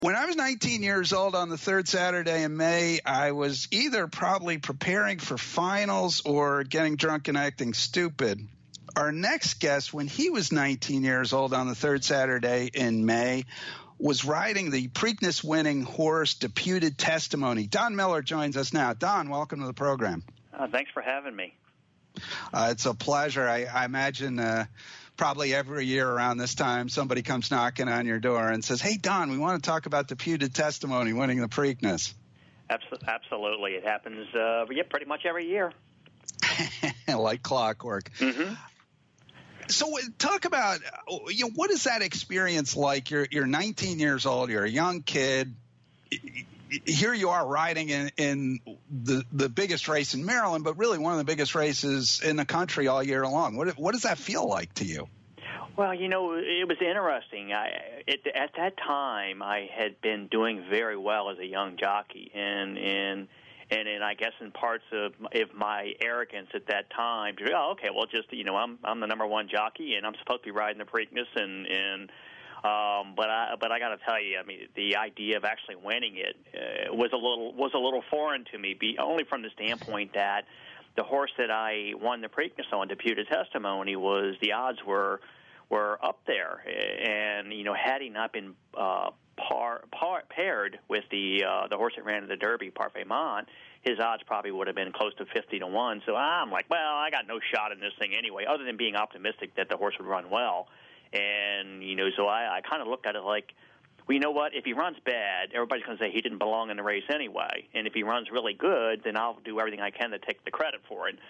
When I was 19 years old on the third Saturday in May, I was either probably preparing for finals or getting drunk and acting stupid. Our next guest, when he was 19 years old on the third Saturday in May, was riding the Preakness-winning horse Deputed Testimony. Don Miller joins us now. Don, welcome to the program. Thanks for having me. It's a pleasure. I imagine probably every year around this time somebody comes knocking on your door and says, "Hey, Don, we want to talk about Deputed Testimony winning the Preakness." Absolutely. It happens pretty much every year. Like clockwork. Mm-hmm. So talk about, what is that experience like? You're 19 years old. You're a young kid. Here you are riding in the biggest race in Maryland, but really one of the biggest races in the country all year long. What does that feel like to you? Well, it was interesting. At that time, I had been doing very well as a young jockey, and I guess in parts of my arrogance at that time, I'm the number one jockey, and I'm supposed to be riding the Preakness, but I got to tell you, I mean, the idea of actually winning it was a little foreign to me, only from the standpoint that the horse that I won the Preakness on, Deputed Testimony, the odds were up there, and had he not been paired with the horse that ran in the Derby, Parfait Mont, his odds probably would have been close to 50-1. So I'm like, well, I got no shot in this thing anyway, other than being optimistic that the horse would run well. And, so I kind of looked at it like, well, you know what? If he runs bad, everybody's going to say he didn't belong in the race anyway. And if he runs really good, then I'll do everything I can to take the credit for it.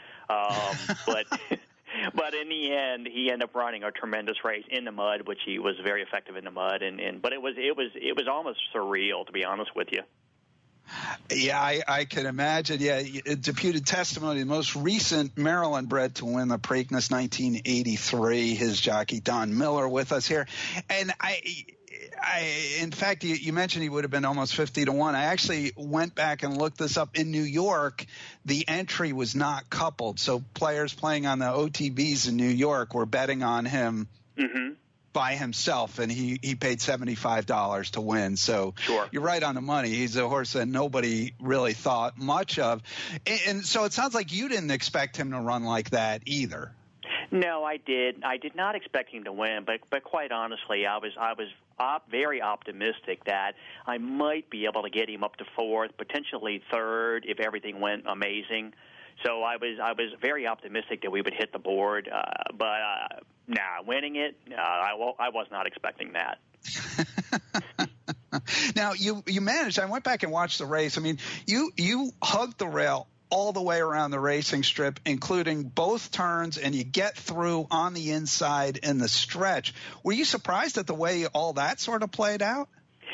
But in the end, he ended up running a tremendous race in the mud, which he was very effective in the mud. But it was almost surreal, to be honest with you. Yeah, I can imagine. Yeah, Deputed Testimony, the most recent Maryland bred to win the Preakness, 1983. His jockey Don Miller with us here, and in fact, you mentioned he would have been almost 50-1. I actually went back and looked this up. In New York, the entry was not coupled, so players playing on the OTBs in New York were betting on him. Mm-hmm. By himself, and he paid $75 to win. So sure. You're right on the money. He's a horse that nobody really thought much of. And so it sounds like you didn't expect him to run like that either. No, I did. I did not expect him to win, but quite honestly, I was very optimistic that I might be able to get him up to fourth, potentially third, if everything went amazing. So I was very optimistic that we would hit the board, but winning it, I was not expecting that. Now you managed. I went back and watched the race. I mean, you hugged the rail all the way around the racing strip, including both turns, and you get through on the inside in the stretch. Were you surprised at the way all that sort of played out?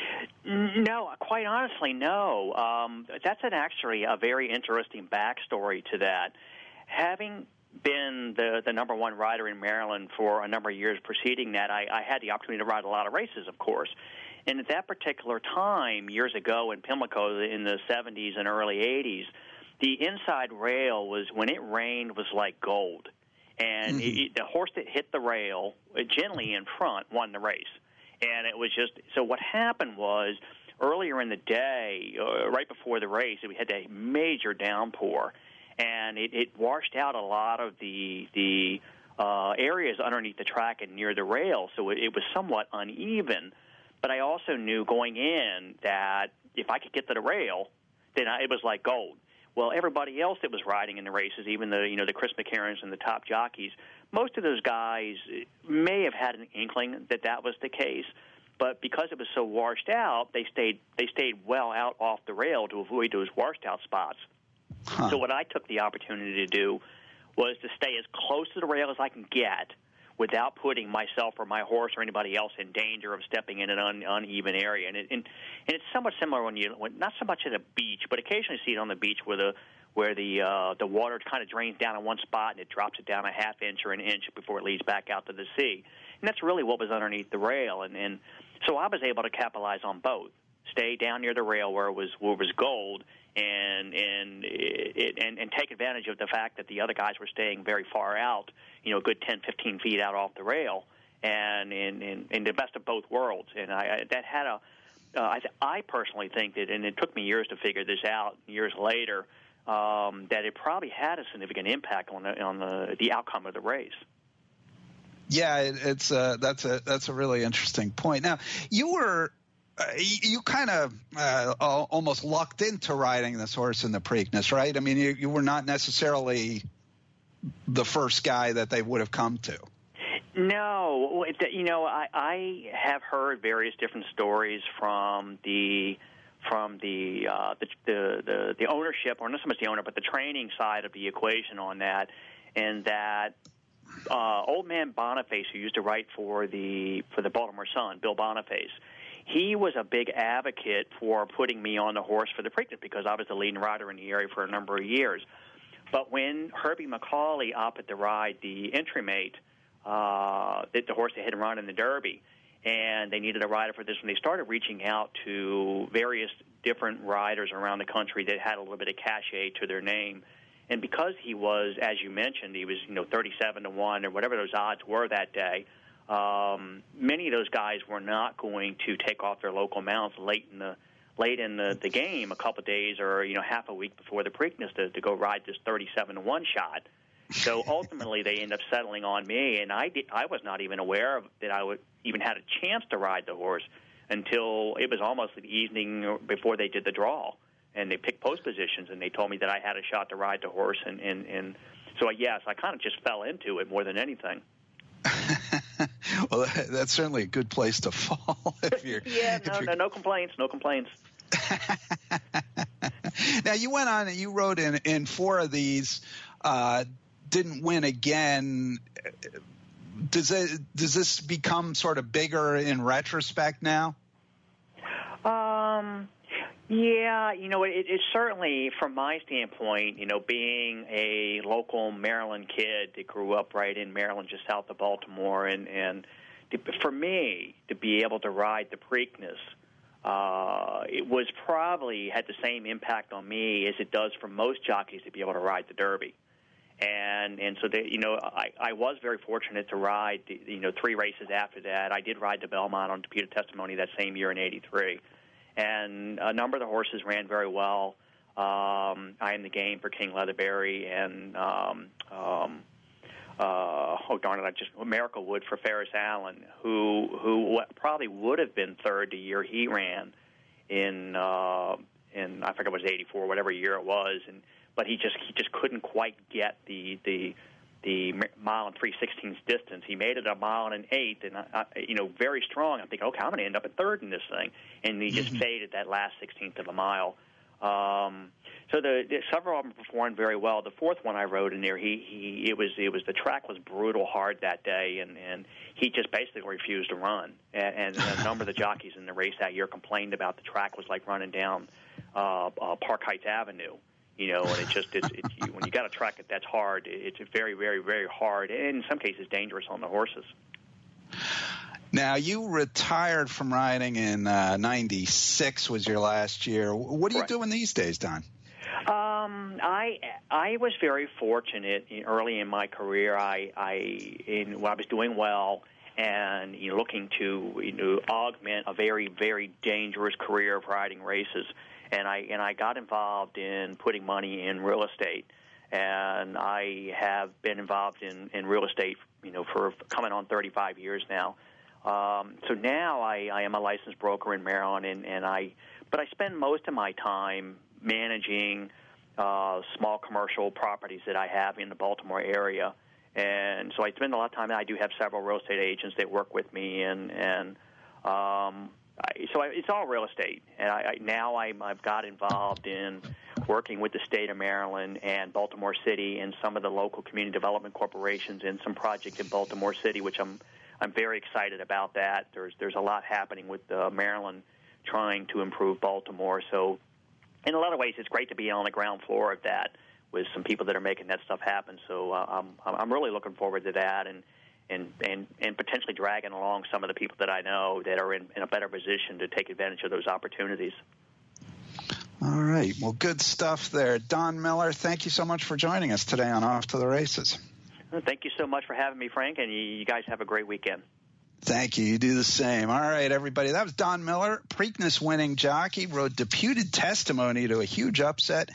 No, quite honestly, no. That's actually a very interesting backstory to that. Having been the number one rider in Maryland for a number of years preceding that, I had the opportunity to ride a lot of races, of course. And at that particular time, years ago in Pimlico in the 70s and early 80s, the inside rail when it rained, was like gold. And the horse that hit the rail, gently in front, won the race. And it was so what happened was, earlier in the day, right before the race, we had a major downpour, and it washed out a lot of the areas underneath the track and near the rail, so it was somewhat uneven. But I also knew going in that if I could get to the rail, then it was like gold. Well, everybody else that was riding in the races, even the Chris McCarrans and the top jockeys, most of those guys may have had an inkling that was the case, but because it was so washed out, they stayed well out off the rail to avoid those washed out spots. Huh. So what I took the opportunity to do was to stay as close to the rail as I can get without putting myself or my horse or anybody else in danger of stepping in an uneven area. And it's somewhat similar when not so much at a beach, but occasionally see it on the beach where the water kind of drains down in one spot and it drops it down a half inch or an inch before it leads back out to the sea. And that's really what was underneath the rail. And so I was able to capitalize on both. Stay down near the rail where it was gold, and take advantage of the fact that the other guys were staying very far out, a good 10, 15 feet out off the rail, and in the best of both worlds. And that had I personally think that, and it took me years to figure this out, years later, that it probably had a significant impact on the outcome of the race. Yeah, that's a really interesting point. Now, you were you kind of almost lucked into riding this horse in the Preakness, right? I mean, you were not necessarily the first guy that they would have come to. No, I have heard various different stories from the ownership, or not so much the owner, but the training side of the equation on that, and that old man Boniface, who used to write for the Baltimore Sun, Bill Boniface, he was a big advocate for putting me on the horse for the Preakness because I was the leading rider in the area for a number of years. But when Herbie McCauley opted to ride the entry mate, the horse they had run in the Derby, and they needed a rider for this, and they started reaching out to various different riders around the country that had a little bit of cachet to their name. And because he was, as you mentioned, he was 37-1 or whatever those odds were that day, many of those guys were not going to take off their local mounts late in the game, a couple of days or half a week before the Preakness to go ride this 37-1 shot. So ultimately, they end up settling on me, and I was not even aware that I would even had a chance to ride the horse until it was almost the evening before they did the draw, and they picked post positions, and they told me that I had a shot to ride the horse, and so yes, I kind of just fell into it more than anything. Well, that's certainly a good place to fall. No complaints. Now, you went on and you rode in 4 of these. Didn't win again. Does this become sort of bigger in retrospect now? Yeah, it certainly, from my standpoint, being a local Maryland kid that grew up right in Maryland, just south of Baltimore, and for me to be able to ride the Preakness, it was probably had the same impact on me as it does for most jockeys to be able to ride the Derby. And so I was very fortunate to ride 3 races after that. I did ride the Belmont on Deputed Testimony that same year in '83, and a number of the horses ran very well. I Am the Game for King Leatherberry, and Miracle Wood for Ferris Allen, who probably would have been third the year he ran in I forget it was '84, whatever year it was, but he just couldn't quite get the mile and 3/16 distance. He made it a mile and an eighth, and very strong. I'm thinking, okay, I'm going to end up at third in this thing, and he just faded that last 16th of a mile. So several of them performed very well. The 4th one I rode in there, it was the track was brutal hard that day, and he just basically refused to run. And a number of the jockeys in the race that year complained about the track was like running down Park Heights Avenue. And when you got a track that's hard, it's very, very, very hard, and in some cases dangerous on the horses. Now, you retired from riding in '96 was your last year. What are you doing these days, Don? I was very fortunate early in my career. When I was doing well and looking to augment a very, very dangerous career of riding races. And I got involved in putting money in real estate, and I have been involved in real estate, for coming on 35 years now. So now I am a licensed broker in Maryland, but I spend most of my time managing small commercial properties that I have in the Baltimore area, and so I spend a lot of time. I do have several real estate agents that work with me, so it's all real estate, and I've got involved in working with the state of Maryland and Baltimore City and some of the local community development corporations in some projects in Baltimore City, which I'm very excited about. That there's a lot happening with Maryland trying to improve Baltimore. So in a lot of ways, it's great to be on the ground floor of that with some people that are making that stuff happen. So I'm really looking forward to that, and potentially dragging along some of the people that I know that are in a better position to take advantage of those opportunities. All right. Well, good stuff there. Don Miller, thank you so much for joining us today on Off to the Races. Thank you so much for having me, Frank, and you guys have a great weekend. Thank you. You do the same. All right, everybody. That was Don Miller, Preakness winning jockey, wrote Deputed Testimony to a huge upset